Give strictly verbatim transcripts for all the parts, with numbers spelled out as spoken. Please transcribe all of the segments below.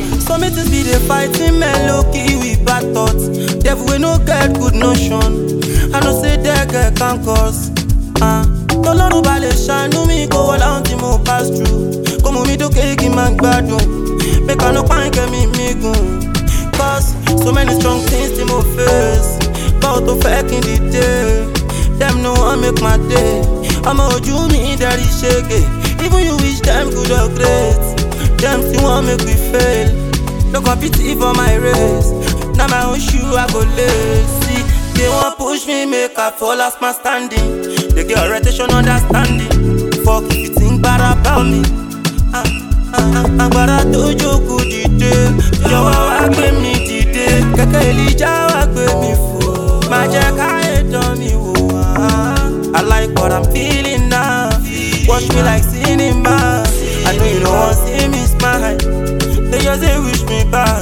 Some meetings be dey fighting men low key with bad thoughts. Devil we no get good notion. I know say there get can cause. Ah, tọ́lọ́run bá lè ṣàánú mi kó wọ́n láwọn tí mo pass through. Kó mú mi dókè kí n máa gbádùn. Make I no pààyàn kẹ́mi mi gùn. Cause so many strong things tí mo face. Báwo tó fẹ́ kí n dìde? Them no wan make my day. Ọmọ ojú mi dẹ̀rí ṣege. Even you wish them good or great. Them still wan make we fail. No compete for my race. Now my own shoe I go lazy. They want push me, make I fall as my standing. They get orientation, understanding. Fuck if you think bad about me. Ah, ah, ah, agbára tó jókòó dìde. Jọ̀wọ́ wá gbé mi dìde. Kẹ̀kẹ́ Elijah wá gbé mi fò. Má jẹ́ káyé dán mi wò. I like what I'm feeling now. Watch me like cinema. I know you don't want to see me smile. They just say wish me back.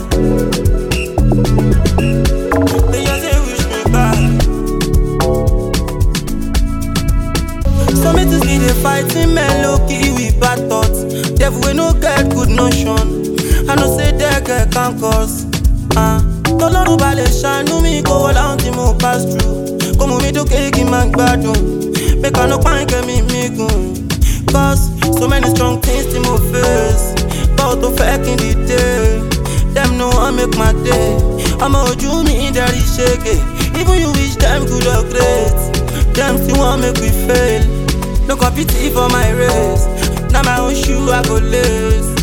They just say wish me back. Some meetings be dey fighting men low key with bad thoughts. Devil we no get good notion. I know say there get can cause. Ah, tọ́lọ́run bá lè ṣàánú mi kó wọ́n láwọn tí mo pass through. Kó mú mi dókè kí n máa gbádùn. Make I no pààyàn kẹ́mi mi gùn. Cause so many strong things tí mo face. Báwo tó fẹ́ kí n dìde? Them no wan make my day. Ọmọ ojú mi dẹ̀rí ṣege. Even you wish them good or great. Them still wan make we fail. No compete for my race. Now my own shoe I go lace.